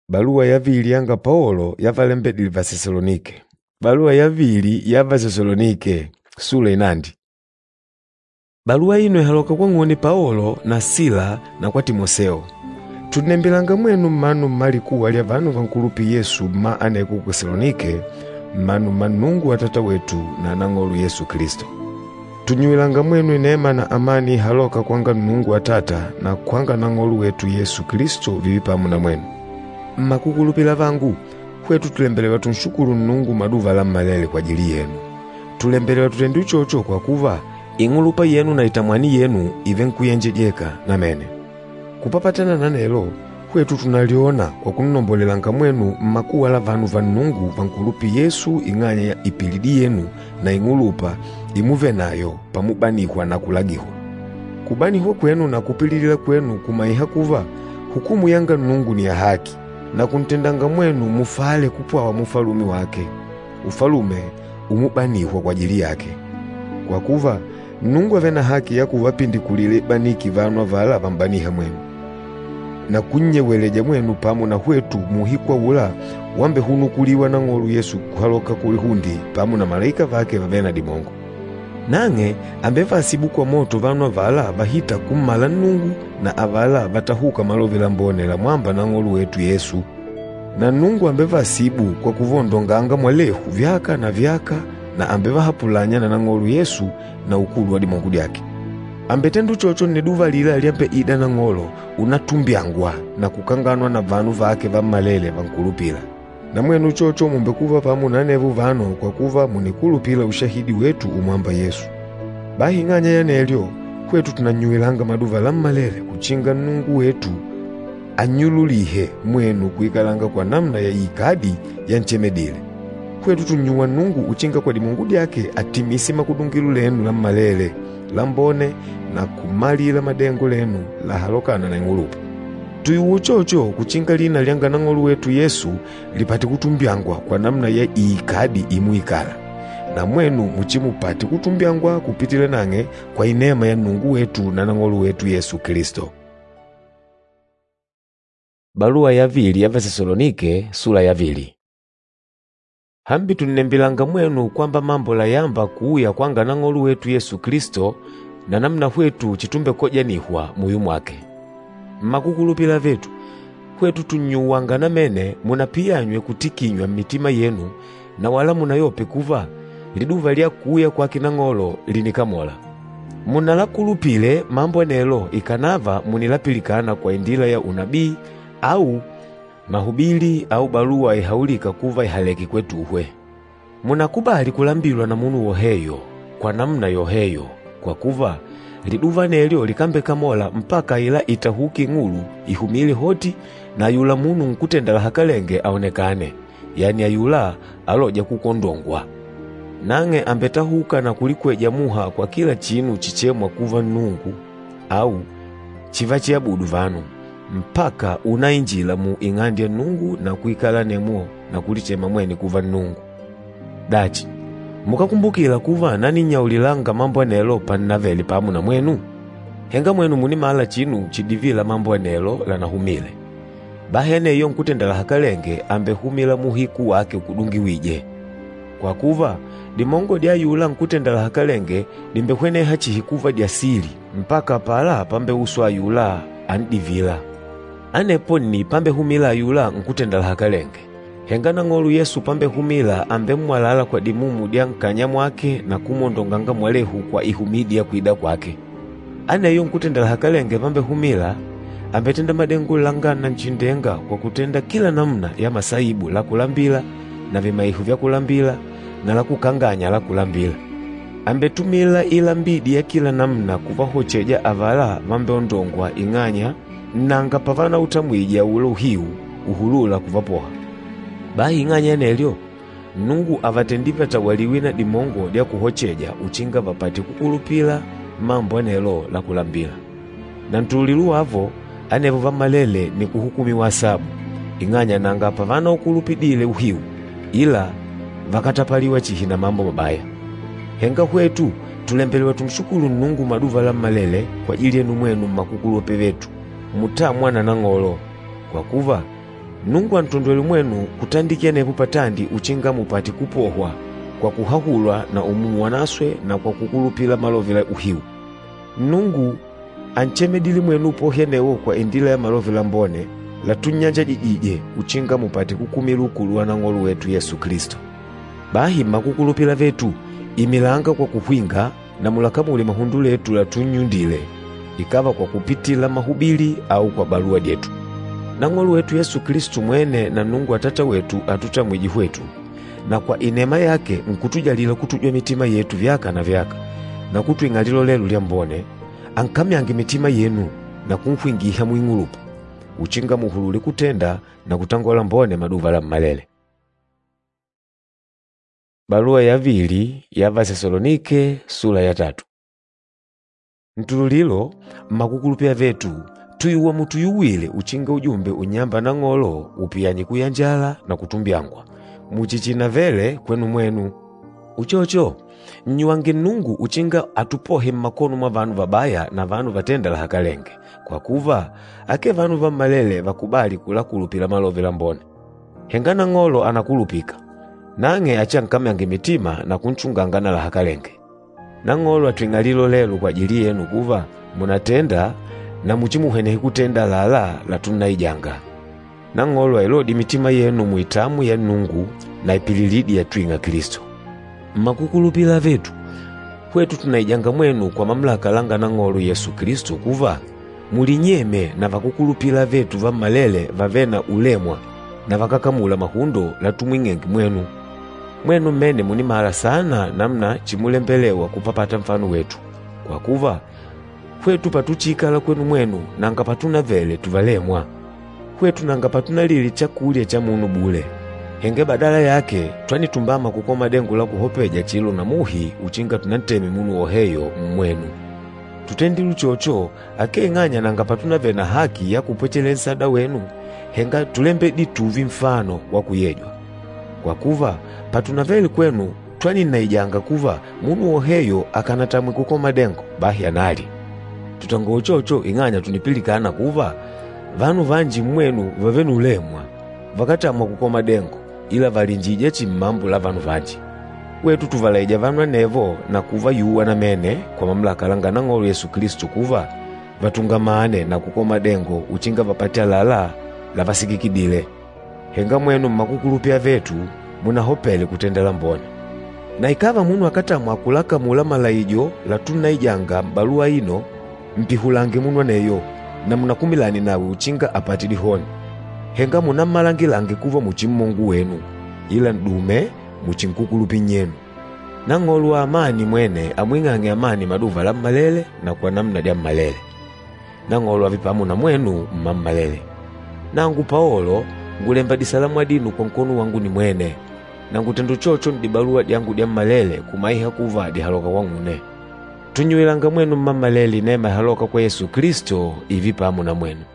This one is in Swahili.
Barua ya vili yanga Paulo yavalembedile Vathesalonike. Barua ya vili ya Vathesalonike sura inandi. Barua ino ihaloka kwa ng'one Paulo na Sila na kwa Timotheo. Tunembelanga mwenu mmanu mmalikuwa lya vanu vankulupi Yesu ma aneku ku Thesalonike, mmanu manungu atata wetu na nang'olu Yesu Kristo. Tunyuilanga mwenu neema na amani ihaloka kwanga Nungu atata na kwanga nang'olu wetu Yesu Kristo vivi pamu na mwenu. Mmakukulupila vangu, kwetu tulembelewa tunshukuru Nungu maduva la mmalele kwa ajili yenu. Tulembelewa tutendi uchocho kwa kuva ing'ulupa yenu na itamwani yenu ive nkuyenjejeka na mene. Kupapatana na nelo, kwetu tunaliona kwa kunombolelanga mwenu mmakuwa la vanu va Nungu vankulupi Yesu ing'anya ya ipilidi yenu na ing'ulupa imuve nayo pamubanihwa na kulagihwa. Kubanihwa kwenu na kupililila kwenu kumaiha kuva hukumu yanga Nungu ni ya haki, na kuntendanga mwenu mufale kupwawa mufalumi wake. Ufalume umubanihwa kwa ajili yake. Kwa kuva Nungu avena haki ya kuvapindi kulile baniki vanwa vala vambaniha mwenu. Na kunyeweleja mwenu pamu na hwetu muhikwa ula wambe hunukuliwa na ng'olu Yesu kuhaloka kulihundi pamu na malaika vake vavena dimongo. Nange ambeva asibu kwa moto vanwa vala vahita kummala Nungu na avala vatahuka malovila mbone la mwamba na ng'olu wetu Yesu. Na Nungu ambeva asibu kwa kuvondonganga mwalehu vyaka na vyaka na ambeva hapulanya na ng'olu Yesu na ukulu wa dimongu dyake. Ambetendu chocho neduva lila liampe ida na ng'olo unatumbiangwa na kukanganwa na vanu vake va malele vankulupila. Na mwenu chocho mumbekuva pamu na nevu vano kwa kuva munikulupila ushahidi wetu umwamba Yesu. Bahi ng'anya ya nelyo, kwetu tunanyuilanga maduva la malele kuchinga Nungu wetu anyululihe mwenu kuikalanga kwa namna ya ikadi ya nchemedile. Kwetu tunyuwa Nungu uchinga kwa dimungu dyake atimisi makudungilu lenu la malele, lambone na kumalila madengo lenu la halokana na ng'ulupa. Tuyuwu chocho kuchinga lina lianga na ng'olu wetu Yesu lipati kutumbiangwa kwa namna ya ikadi imuikala. Na mwenu muchimupati kutumbiangwa kupitile nange kwa inema ya Nungu wetu na ng'olu wetu Yesu Kristo. Barua ya vili ya Vathesalonike sura ya vili. Hambi tunembilanga mwenu kwamba mambo la yamba kuuya kwanga na ng'olu wetu Yesu Kristo na namna hwetu chitumbe kojanihwa muyu mwake. Mmakukulupila vetu, kwetu tunyuwanga na mene munapiyanywe kutikinywa mitima yenu na wala munayope kuva liduva lya kuuya kwa kina ng'olo linikamola. Munalakulupile mambo nelo ikanava munilapilikana kwa indila ya unabii au mahubili au barua ihaulika kuva ihaleki kwetu uhwe. Munakubali kulambilwa na munu woheyo kwa namna yoheyo kwa kuva liduva nelyo likambeka mola mpaka ila itahuki ng'ulu ihumile hoti na yula munu nkutendala hakalenge aonekane, yani ayula aloja kukondongwa. Nange ambetahuka na kulikweja muha kwa kila chinu chichemwa kuva Nungu au chiva chiabudu vanu mpaka unainjila mu ing'andi ya Nungu na kuikala nemo na kulichema mweni kuva Nungu. Dachi, mukakumbukila kuva nani nyaulilanga mambo anelo panaveli pamu na mwenu? Henga mwenu muni mala chinu chidivila mambo anelo lanahumile. Bahene iyo nkutendala hakalenge ambe humila muhiku wake kudungi wije. Kwa kuva, dimongo dia yula nkutendala hakalenge dimbehwene hachi hikuva dia siri mpaka pala pambe uswa yula andivila. Anepo ni pambe humila yula nkutendala hakalenge. Henga na ng'olu Yesu pambe humila ambe mwalala kwa dimumu dia nkanya mwake na kumondonganga mwalehu kwa ihumidi ya kuida kwake. Ane iyo nkutendala hakalenge pambe humila ambe tenda madengu langana nchindenga kwa kutenda kila namna ya masaibu la kulambila na vimaihu vya kulambila na la kukanganya la kulambila. Ambe tumila ila mbidi ya kila namna kuvahocheja avala mambe ondongwa ing'anya nanga pavana utamwija ula uhiu uhulula kuvapoha. Bahi ing'anya nelyo, Nungu avatendiva tawaliwina dimongo dia kuhocheja uchinga vapati kukulupila mambo anelo la kulambila. Na ntulilu avo, anevo vamalele ni kuhukumiwa sabu, ing'anya nanga pavana ukulupidile uhiu, ila vakatapaliwa chihina mambo mabaya. Henga hwetu, tulembelewa tumshukuru Nungu maduva la malele kwa ajili yenu mwenu makukulupe vetu, mutamwana na ng'olo, kwa kuva Nungu antondwele mwenu kutandikia nepo patandi uchinga mupati kupohwa kwa kuhahulwa na umumu wanaswe na kwa kukulupila malovela uhiu. Nungu anchemedili mwenu upohya newo kwa endila ya malovela mbone la tunyanja jijije uchinga mupati kukumilukulu wanang'olu wetu Yesu Kristo. Bahi makukulupila vetu imilanga kwa kuhwinga na mulakamule mahundule etu la tunyundile ikava kwa kupitila mahubili au kwa barua dietu. Nang'olu wetu Yesu Kristo mwene na Nungu atata wetu atuta mwiji wetu, na kwa inema yake nkutujalila kutujwa mitima yetu vyaka na vyaka, na kutuingalilo lelu lya mbone, ankamyange mitima yenu na kumhwingiha mwing'ulupu, uchinga muhulule kutenda na kutangola mbone maduva la mmalele. Barua ya vili ya Vathesalonike sura ya 3. Ntululilo makukulupia vetu tuyuwa mutu yuwile uchinga ujumbe unyamba na ng'olo upiyanyi kuyanjala na kutumbyangwa muchichina vele kwenu mwenu. Uchocho mnyuwange Nungu uchinga atupohe mmakono mwa vanu vabaya na vanu vatenda la hakalenge, kwa kuva ake vanu va mmalele vakubali kulakulupila malovela mbone. Hengana ng'olo anakulupika nange achankamyange mitima na kunchungangana la hakalenge. Na ng'olo atwingalilo lelu kwa ajili yenu kuva munatenda na muchimuhenehi kutenda lala la tunaijanga. Na ng'olo elodi mitima yenu muitamu ya Nungu na ipililidi ya twinga Kristo. Makukulupila vetu kwetu tunaijanga mwenu kwa mamlaka langa na ng'olo Yesu Kristo kuva mulinyeme na vakukulupila vetu va malele vavena ulemwa na vakakamula mahundo la tumwing'engi mwenu. Mwenu mene munimala sana namna chimulembelewa kupapata mfano wetu, kwa kuva kwetu patuchikala kwenu mwenu nanga patuna vele tuvalemwa. Kwetu nanga patuna lili chakulya cha munu bule. Henge badala yake twanitumbama kukoma dengu la kuhopeja chilo na muhi uchinga tunanteme munu oheyo mwenu. Tutendilu chocho ake ng'anya nanga patuna vena haki ya kupwechele nsada wenu, henga tulembe dituvi mfano wa kuyejwa. Kwa kuva patuna veli kwenu twani naijanga kuva munu oheyo akanatamwe kukoma dengo bahi anali. Tutango uchocho ing'anya tunipilikana kuva vanu vanji mwenu vavenu ulemwa vakatamwa kukoma dengo ila valinjije chimmambu la vanu vanji. Wetu tuvalaija vanu anevo na kuva yuwa na mene kwa mamlaka langa na ng'olo Yesu Kristo kuva vatungamane na kukoma dengo uchinga vapatia lala la vasikikidile. Henga mwenu mmakukulupia vetu munahopele kutendela mbone. Na ikava munu akatamwa akulaka mula malaijo la tunaijanga barua ino mpihulange munu aneyo na munakumilani nawe uchinga apatili honi. Henga munamalangilange kuva muchimmungu wenu ila ndume muchinkukulupi nyenu. Na ng'olo wa amani mwene amwing'ange amani maduva la mmalele na kwa namna dia mmalele. Na ng'olo avipamu na mwenu mmammalele. Nangu Paulo ngulemba disalamu adinu kwa mkono wangu ni mwene, na ngutendo chocho ndibarua diangu dia mmalele kumaiha kuva dihaloka wangune. Tunyuilanga mwenu mmammalele nema haloka kwa Yesu Kristo ivipamu na mwenu.